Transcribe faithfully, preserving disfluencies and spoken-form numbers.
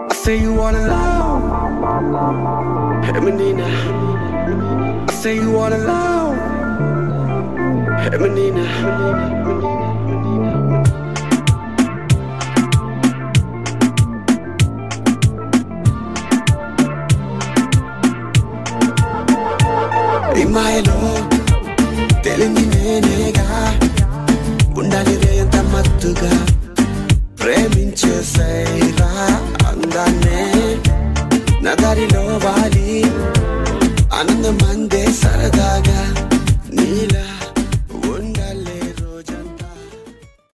I say you wanna love, hey menina. I say you wanna love, hey menina. Imaelo, telindi nenega, undali reyanta mattuga, preminche seira andane, nadarilo va.